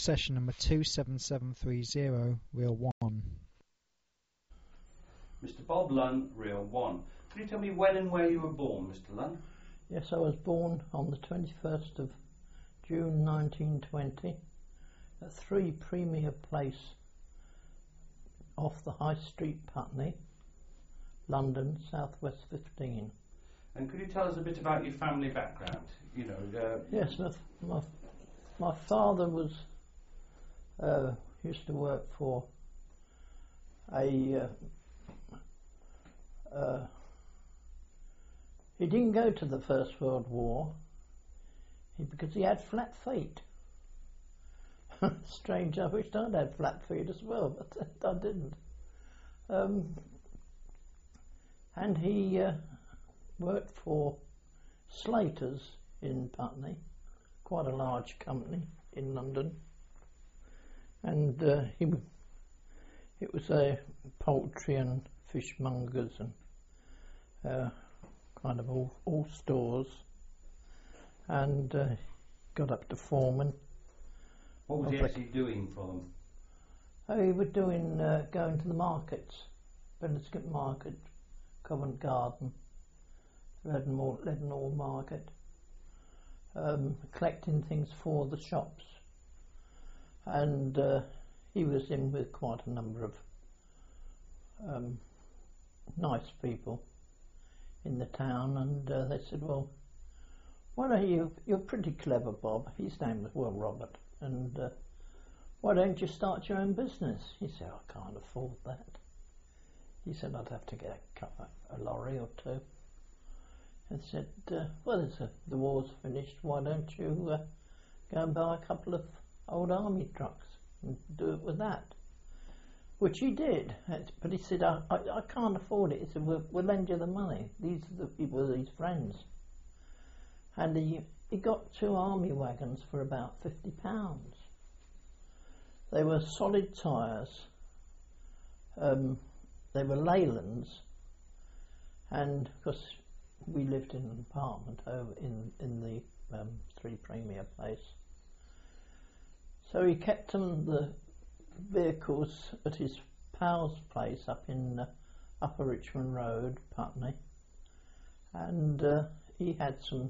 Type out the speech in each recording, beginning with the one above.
session number 27730, reel 1. Mr. Bob Lunn, reel 1. Could you tell me when and where you were born, Mr. Lunn? Yes, I was born on the 21st of June 1920 at 3 Premier Place off the High Street, Putney, London, Southwest 15. And could you tell us a bit about your family background? Yes, my father was used to work for a he didn't go to the First World War because he had flat feet. Strange, I wished I'd had flat feet as well, but I didn't. And he worked for Slater's in Putney, quite a large company in London, and it was a poultry and fishmongers and kind of all stores, and got up to foreman. What was he actually doing for them? He was doing going to the markets, Bendirsgate Market, Covent Garden, Leadenhall Market, collecting things for the shops, and he was in with quite a number of nice people in the town, and they said, well, why don't you're pretty clever, Bob. His name was Robert, and why don't you start your own business? He said, I can't afford that. He said, I'd have to get a lorry or two. And said, well, the war's finished, why don't you go and buy a couple of old army trucks and do it with that? Which he did, but he said, I can't afford it. He said, we'll lend you the money. These are the people, his friends. And he got 2 army wagons for about £50. They were solid tyres. They were Leylands, and because we lived in an apartment over in the 3 Premier Place, so he kept the vehicles at his pal's place up in Upper Richmond Road, Putney, and he had some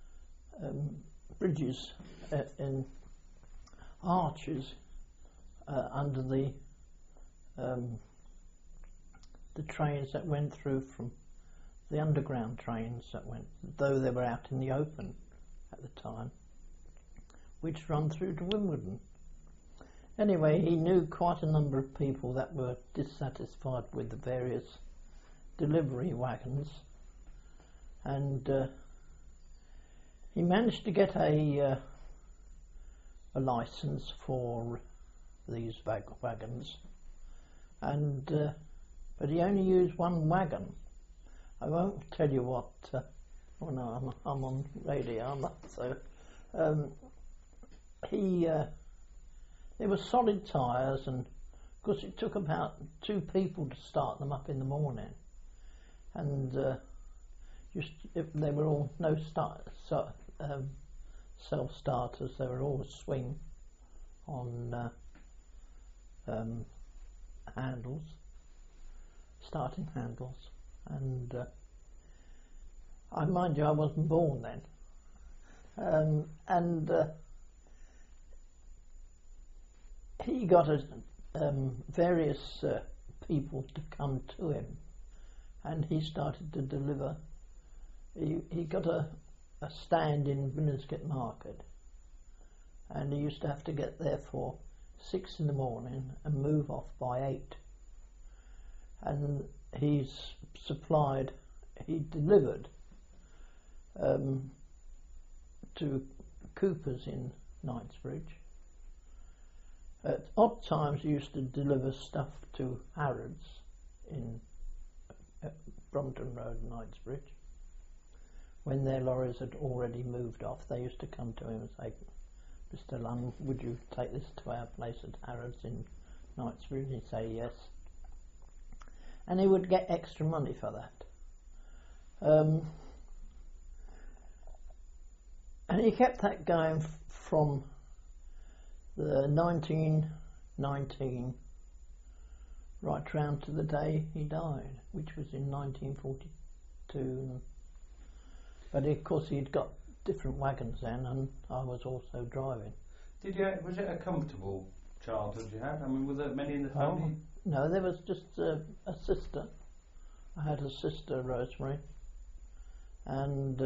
bridges and arches under the trains that went through, from the underground trains that went, though they were out in the open at the time, which run through to Wimbledon. Anyway, he knew quite a number of people that were dissatisfied with the various delivery wagons, and he managed to get a licence for these wagons, and but he only used 1 wagon. I won't tell you what. Oh no, I'm on radio, aren't I? So they were solid tyres, and of course it took about 2 people to start them up in the morning, and they were all self-starters. They were all swing on handles, starting handles, and I mind you, I wasn't born then, and he got various people to come to him, and he started to deliver. He got a stand in Bendirsgate Market, and he used to have to get there for 6 in the morning and move off by 8, and he delivered to Cooper's in Knightsbridge. At odd times he used to deliver stuff to Harrods in Brompton Road, Knightsbridge. When their lorries had already moved off, they used to come to him and say, Mr. Lunn, would you take this to our place at Harrods in Knightsbridge? And he'd say yes. And he would get extra money for that. And he kept that going from the 1919, right round to the day he died, which was in 1942. But of course he'd got different wagons then, and I was also driving. Was it a comfortable childhood you had? I mean, were there many in the family? No, there was just a sister. I had a sister, Rosemary, and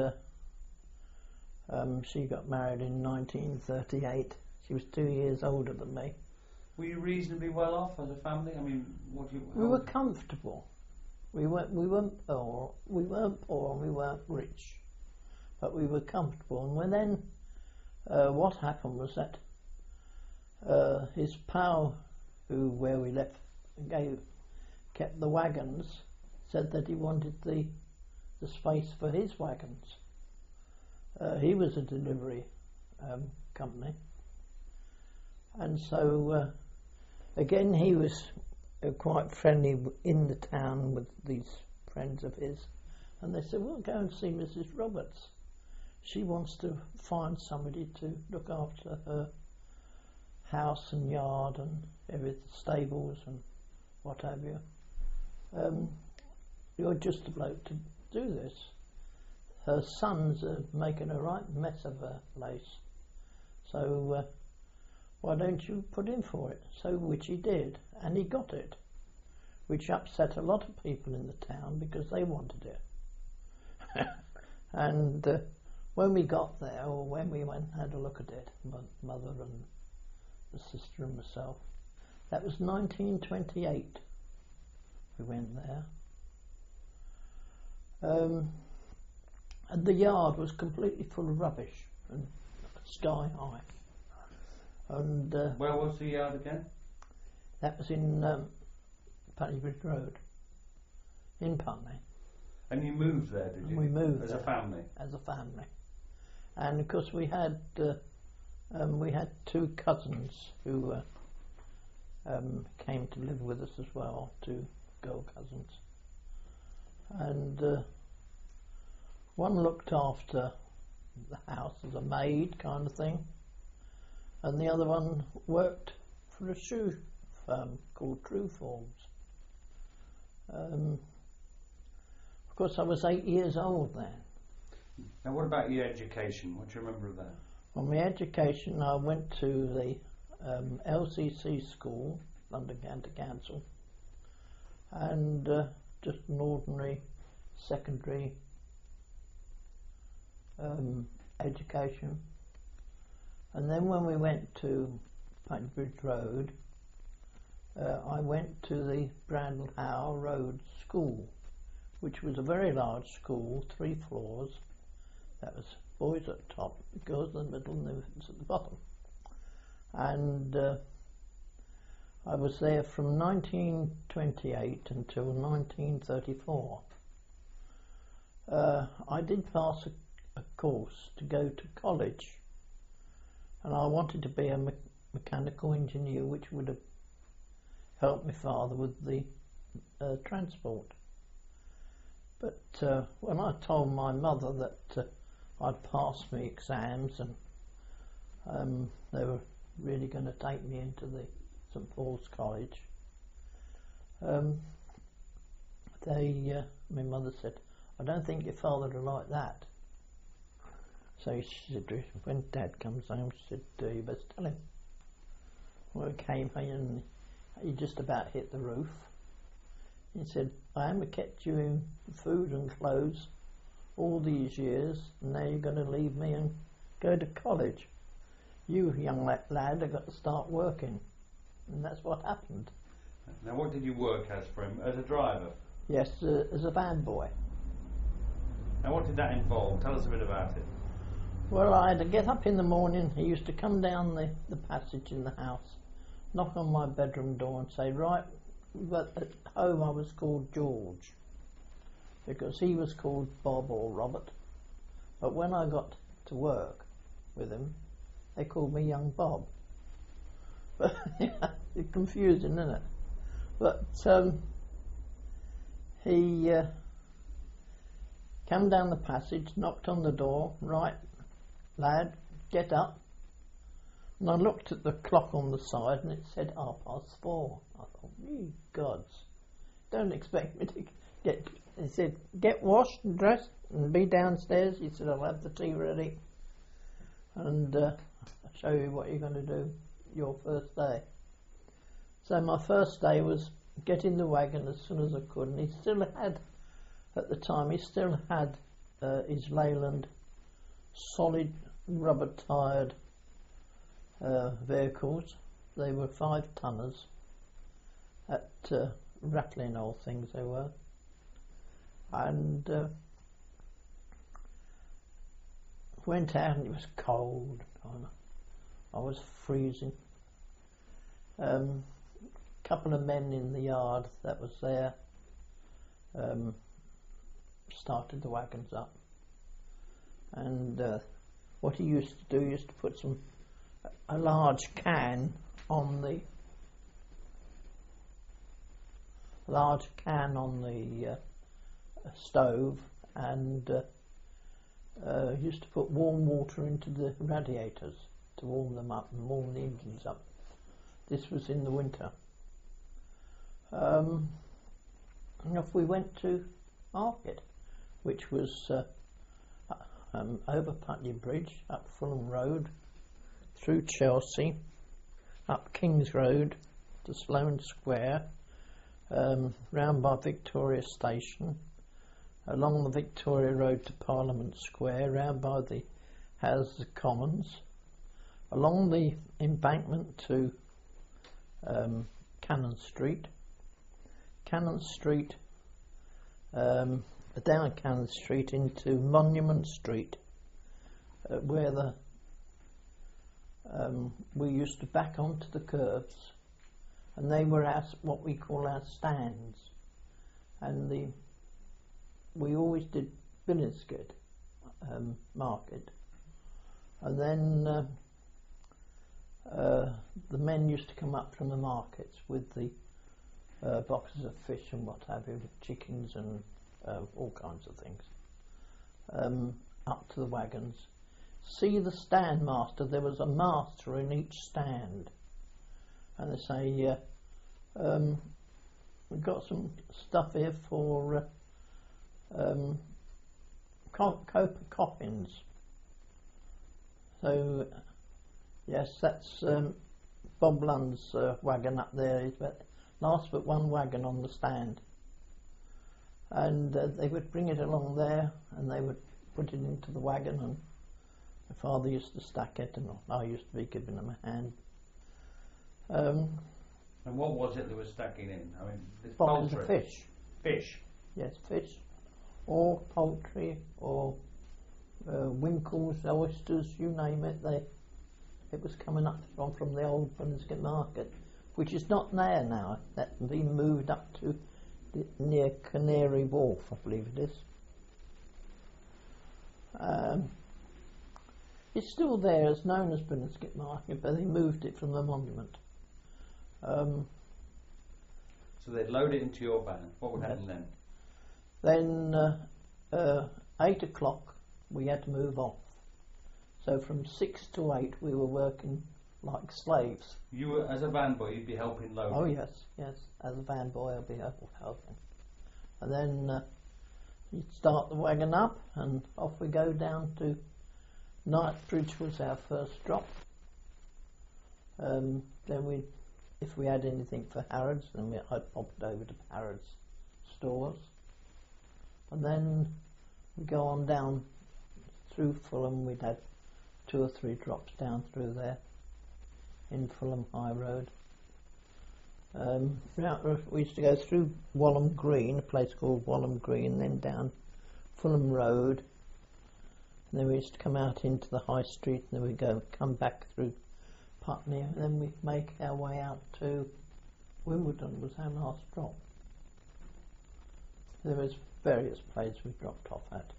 she got married in 1938. She was 2 years older than me. Were you reasonably well off as a family? I mean, we were comfortable. We weren't poor. We weren't poor. We weren't rich, but we were comfortable. And then what happened was that his pal, where we left, kept the wagons, said that he wanted the space for his wagons. He was a delivery company, and so again he was quite friendly in the town with these friends of his, and they said, "Well, go and see Mrs. Roberts. She wants to find somebody to look after her house and yard and everything, stables and what have you. You're just a bloke to do this. Her sons are making a right mess of her place, so why don't you put in for it?" So which he did, and he got it, which upset a lot of people in the town because they wanted it. And when we got there, or when we went and had a look at it, my mother and the sister and myself, that was 1928 we went there. And the yard was completely full of rubbish and sky high. And where was the yard again? That was in Putney Bridge Road, in Putney. And you moved there, did you? We moved as there, a family. As a family, and of course we had two cousins who came to live with us as well, two girl cousins, and one looked after the house as a maid kind of thing, and the other one worked for a shoe firm called True Forms. Of course, I was 8 years old then. Now, what about your education? What do you remember of that? On my education, I went to the LCC school, London County Council, and just an ordinary secondary education. And then when we went to Putney Bridge Road, I went to the Brandle Road School, which was a very large school, 3 floors. That was boys at the top, girls in the middle, and infants at the bottom. And I was there from 1928 until 1934. I did pass a course to go to college, and I wanted to be a mechanical engineer, which would have helped my father with the transport. But when I told my mother that I'd passed my exams and they were really going to take me into the St Paul's College, my mother said, "I don't think your father would like that." So she said, when Dad comes home, she said, "You best tell him." Well, he came in and he just about hit the roof. He said, "I haven't kept you in food and clothes all these years, and now you're going to leave me and go to college. You, young lad, have got to start working." And that's what happened. Now, what did you work as for him? As a driver? Yes, as a van boy. Now, what did that involve? Tell us a bit about it. Well, I had to get up in the morning. He used to come down the passage in the house, knock on my bedroom door and say, "Right," but at home I was called George, because he was called Bob or Robert. But when I got to work with him, they called me Young Bob. But it's confusing, isn't it? But he came down the passage, knocked on the door. "Right, lad, get up. And I looked at the clock on the side and it said 4:30. I thought, ye gods, don't expect me to get... He said, get washed and dressed and be downstairs. He said, I'll have the tea ready and I'll show you what you're going to do your first day. So my first day was get in the wagon as soon as I could, and he still had, at the time, his Leyland solid rubber tired vehicles. They were 5-tonners at rattling old things they were, and went out and it was cold. I was freezing. Couple of men in the yard that was there started the wagons up, and what he used to do, he used to put a large can on the stove, and used to put warm water into the radiators to warm them up and warm the engines up. This was in the winter. And off we went to market, which was over Putney Bridge, up Fulham Road, through Chelsea, up King's Road to Sloane Square, round by Victoria Station, along the Victoria Road to Parliament Square, round by the Houses of Commons, along the embankment to Cannon Street, down Cannon Street into Monument Street, where we used to back onto the curbs, and they were what we call our stands, and we always did Billingsgate market, and then the men used to come up from the markets with the boxes of fish and what have you, chickens and all kinds of things, up to the wagons. See the stand master. There was a master in each stand, and they say, we've got some stuff here for coffins. So yes, that's Bob Lund's wagon up there. Last but one wagon on the stand, and they would bring it along there, and they would put it into the wagon, and my father used to stack it, and I used to be giving them a hand. And what was it they were stacking in? I mean, this boxes poultry. of fish. Fish. Yes, fish, or poultry, or winkles, oysters, you name it. It was coming up from the old Billingsgate market, which is not there now. That's been moved up to near Canary Wharf, I believe it is. It's still there, it's known as Billingsgate Market, but they moved it from the monument. So they'd load it into your van. What would happen then? Then 8 o'clock we had to move off. So from 6 to 8 we were working like slaves. You were, as a van boy, you'd be helping load. Oh yes. As a van boy I'll be helping. And then you'd start the wagon up and off we go down to Knightsbridge was our first drop. Then if we had anything for Harrods, then I'd pop it over to Harrods stores. And then we go on down through Fulham. We'd had 2 or 3 drops down through there in Fulham High Road. We used to go through Walham Green, a place called Walham Green, then down Fulham Road, and then we used to come out into the High Street, and then we'd come back through Putney, and then we'd make our way out to Wimbledon was our last drop. There was various places we dropped off at,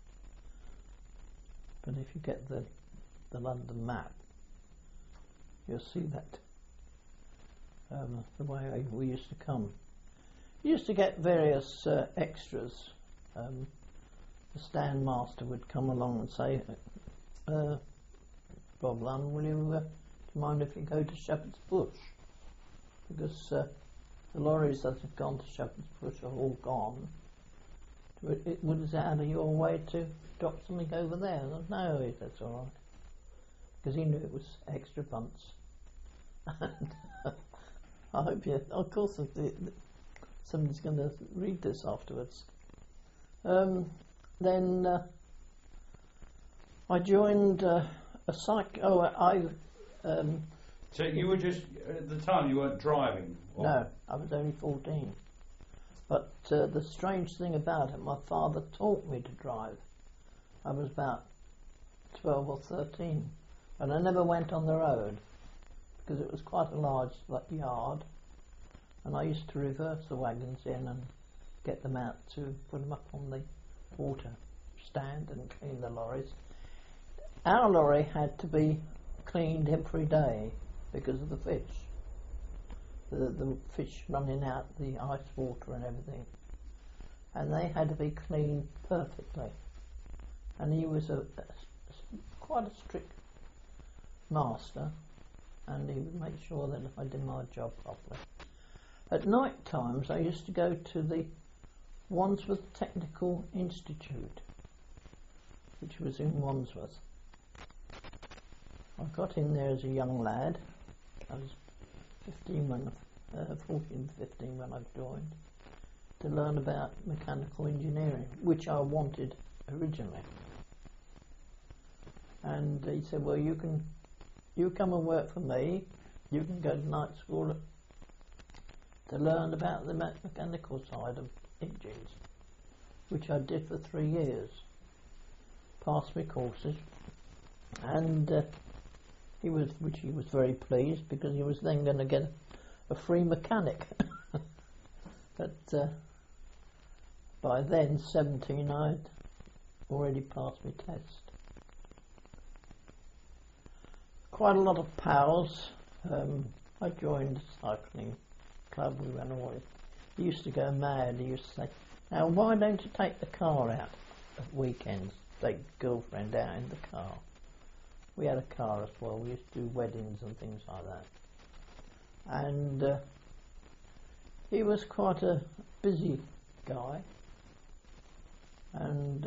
but if you get the London map, you'll see that the way we used to come. We used to get various extras. The stand master would come along and say, Bob Lund, will you you mind if we go to Shepherd's Bush? Because the lorries that have gone to Shepherd's Bush are all gone. Would it out of your way to drop something over there? No, that's all right. Because he knew it was extra bunts. And I hope you, of course, somebody's going to read this afterwards. Then I joined a psych. So you were just at the time you weren't driving. Or? No, I was only 14. But the strange thing about it, my father taught me to drive. I was about 12 or 13, and I never went on the road because it was quite a large yard, and I used to reverse the wagons in and get them out to put them up on the water stand and clean the lorries. Our lorry had to be cleaned every day because of the fish. The fish running out, the ice water and everything. And they had to be cleaned perfectly. And he was quite a strict master, and he would make sure that I did my job properly. At night times I used to go to the Wandsworth Technical Institute, which was in Wandsworth. I got in there as a young lad. I was 14, 15 when I joined, to learn about mechanical engineering, which I wanted originally. And he said, well, you come and work for me, you can go to night school to learn about the mechanical side of engines, which I did for 3 years, passed my courses, and he was very pleased because he was then going to get a free mechanic. But by then, 17, I'd already passed my test. Quite a lot of pals. I joined a cycling club. We ran away. He used to go mad. He used to say, now why don't you take the car out at weekends? Take the girlfriend out in the car. We had a car as well. We used to do weddings and things like that. And he was quite a busy guy. And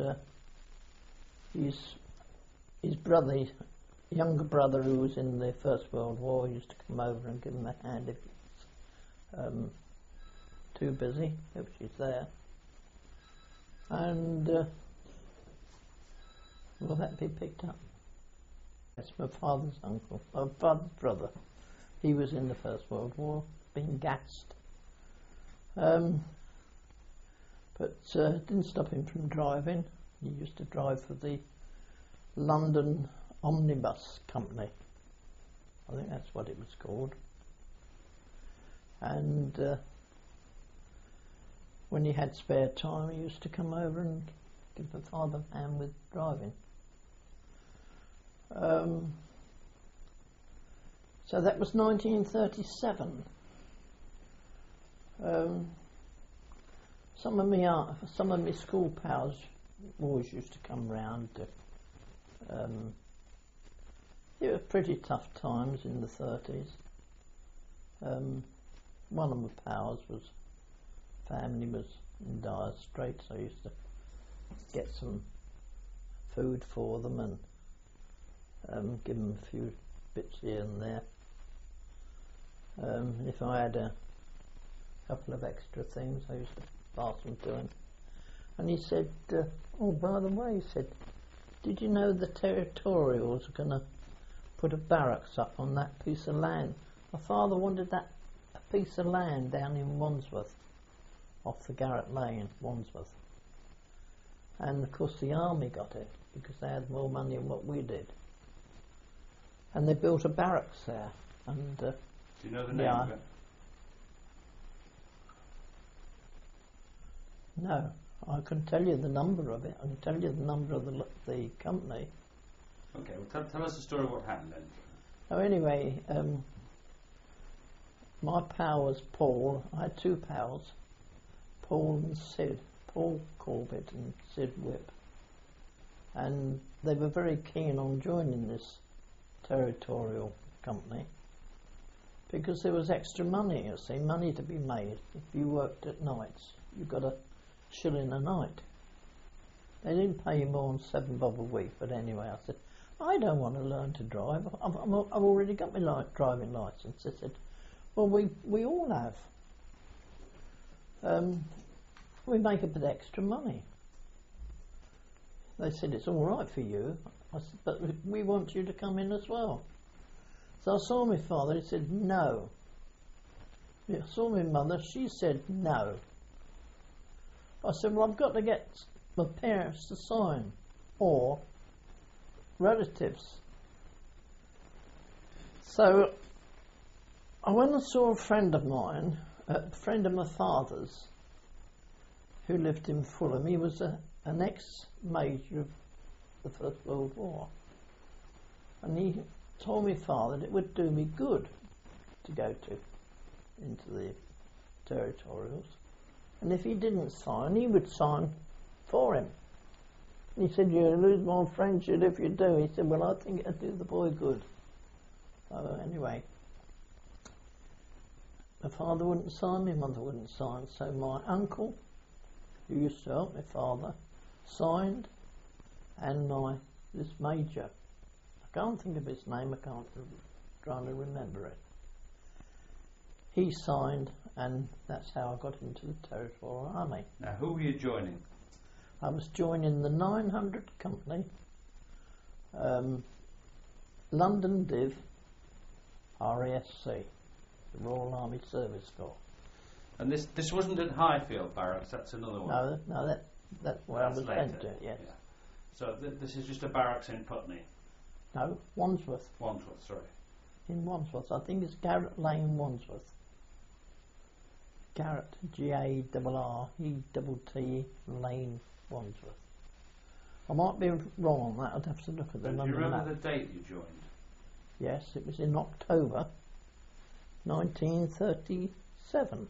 his brother, younger brother, who was in the First World War, used to come over and give him a hand if he was too busy, if she's there. And will that be picked up? That's my father's uncle, my father's brother. He was in the First World War, being gassed. But didn't stop him from driving. He used to drive for the London Omnibus Company. I think that's what it was called. And when he had spare time, he used to come over and give my father a hand with driving. So that was 1937. Some of my school pals always used to come round. It was pretty tough times in the 30s. One of my pals family was in dire straits. I used to get some food for them and give them a few bits here and there. If I had a couple of extra things, I used to pass them to him. And he said, oh, by the way, he said, did you know the Territorials are going to put a barracks up on that piece of land? My father wanted a piece of land down in Wandsworth, off the Garrett Lane, Wandsworth. And of course the army got it, because they had more money than what we did. And they built a barracks there. And do you know the name of it? No, I can tell you the number of it. I can tell you the number of the company. Okay, well tell us the story of what happened then. So anyway, my pal was Paul. I had two pals, Paul and Sid. Paul Corbett and Sid Whipp. And they were very keen on joining this Territorial company because there was extra money, you see, money to be made. If you worked at nights, you got a shilling a night. They didn't pay you more than £7 a week, but anyway, I said, I don't want to learn to drive. I've already got my driving licence. They said, well, we all have. We make a bit extra money. They said, it's all right for you. I said, but we want you to come in as well. So I saw my father, he said, no. I saw my mother, she said, no. I said, well, I've got to get my parents to sign, or relatives. So I went and saw a friend of mine, a friend of my father's, who lived in Fulham. He was an ex-major of the First World War. And he told my father that it would do me good to go into the territorials. And if he didn't sign, he would sign for him. And he said, you'll lose my friendship if you do. He said, well, I think it'll do the boy good. So anyway, my father wouldn't sign, my mother wouldn't sign. So my uncle, who used to help my father, signed, and this major, I can't think of his name, trying to remember it. He signed, and that's how I got into the Territorial Army. Now, who were you joining? I was joining the 900 Company, London Div, RASC, the Royal Army Service Corps. And this wasn't at Highfield Barracks, that's another one. No, that's where I was sent to, yes. Yeah. So this is just a barracks in Putney? No, Wandsworth. Wandsworth, sorry. In Wandsworth, I think it's Garrett Lane, Wandsworth. Garrett, Garrett Lane, Wandsworth. I might be wrong on that, I'd have to look at the number. Do you remember the date you joined? Yes, it was in October 1937.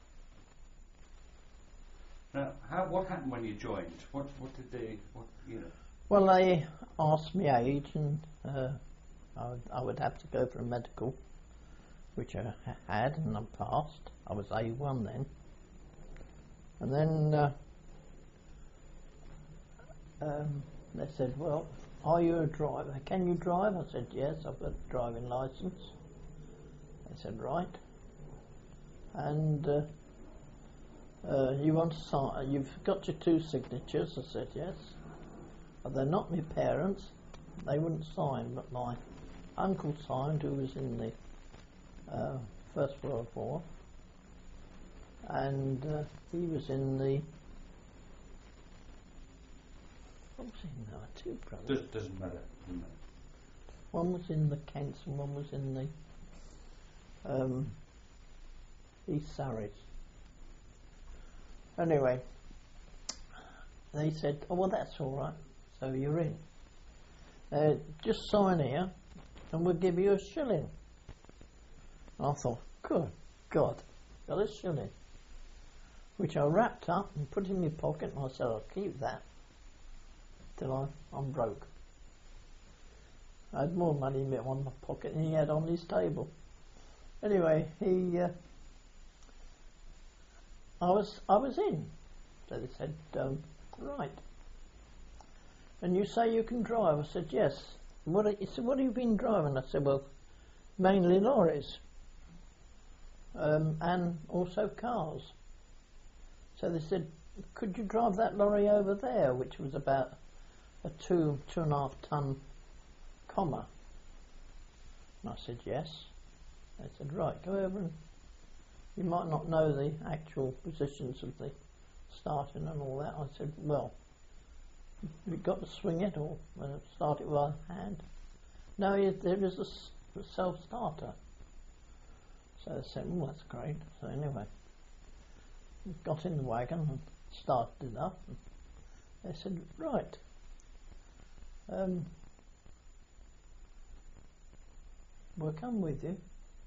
Now, what happened when you joined? What did they, Well, they asked me age, and I would have to go for a medical, which I had, and I passed. I was A1 then. And then they said, well, are you a driver? Can you drive? I said, yes, I've got a driving licence. They said, right. And you want to sign, you've got your 2 signatures. I said, yes. But they're not my parents. They wouldn't sign, but my uncle signed, who was in the First World War. And he was in the... What was he in there? 2 brothers. Doesn't matter. One was in the Kents and one was in the East Surrey. Anyway, they said, oh, well, that's all right. So you're in. Just sign here and we'll give you a shilling. And I thought, good God, got a shilling. Which I wrapped up and put in my pocket, and I said, I'll keep that till I'm broke. I had more money in my pocket than he had on his table. Anyway, I was in. So they said, right. And you say you can drive? I said, yes. He said, what have you been driving? I said, well, mainly lorries. And also cars. So they said, could you drive that lorry over there, which was about a 2.5 ton comma? And I said, yes. They said, right, go over and you might not know the actual positions of the starting and all that. I said, well, you've got to swing it or start it with hand. No, there is a self-starter. So they said, well, that's great. So anyway, got in the wagon and started it up. And they said, right, we'll come with you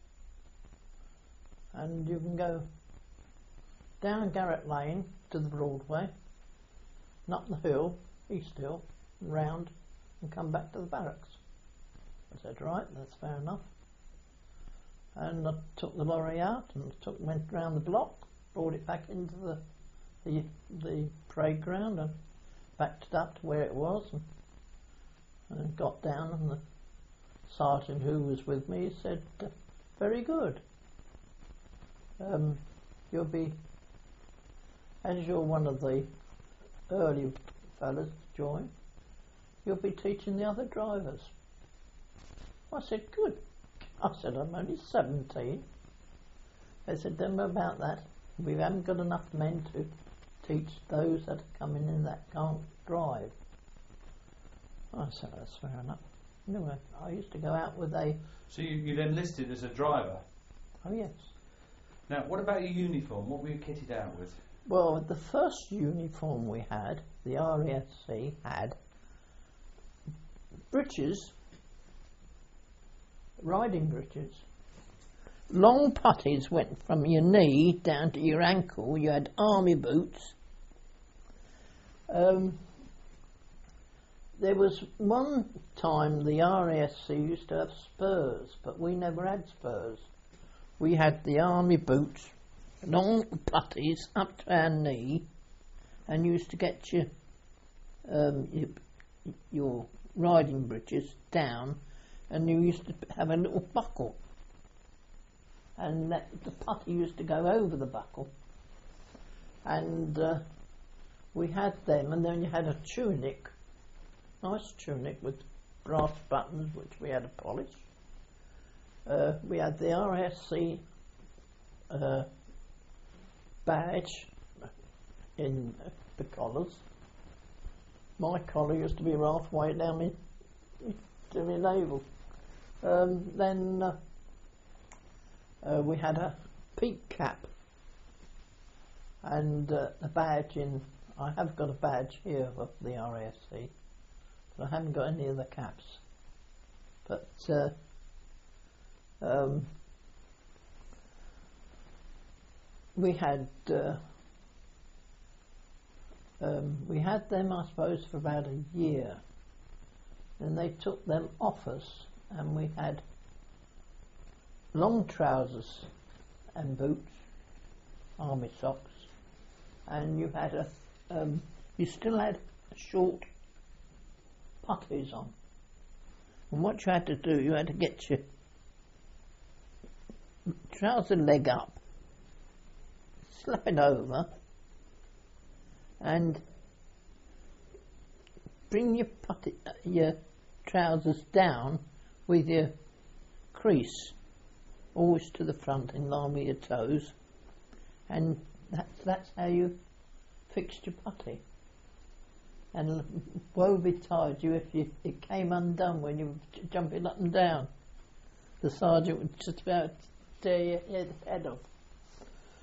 and you can go down Garrett Lane to the Broadway and up the hill, East Hill, and round and come back to the barracks. I said, right, that's fair enough. and I took the lorry out and went round the block, brought it back into the parade ground and backed it up to where it was, and got down, and the sergeant who was with me said, very good. You'll be, as you're one of the early fellas to join, you'll be teaching the other drivers. I said, good. I said, I'm only 17. They said, don't know about that. We haven't got enough men to teach those that are coming in that can't drive. I said, that's fair enough. Anyway, I used to go out with a... So you enlisted as a driver? Oh, yes. Now, what about your uniform? What were you kitted out with? Well, the first uniform we had, the RASC had breeches, riding breeches. Long puttees went from your knee down to your ankle. You had army boots. There was one time the RASC used to have spurs, but we never had spurs. We had the army boots, long puttees up to our knee, and used to get your riding breeches down, and you used to have a little buckle, and the putty used to go over the buckle, and we had them, and then you had a tunic, nice tunic with brass buttons which we had to polish. We had the RASC badge in the collars. My collar used to be halfway down to my navel. Then we had a peak cap and a badge in. I have got a badge here of the RASC, but I haven't got any of the caps. But we had them, I suppose, for about a year. Then they took them off us, and we had long trousers and boots, army socks, and you had you still had short puttees on. And what you had to do, you had to get your trouser leg up, slap it over, and bring your trousers down with your crease always to the front in line with your toes, and that's how you fixed your putty. And woe betide you if it came undone when you were jumping up and down. The sergeant would just about tear your head off.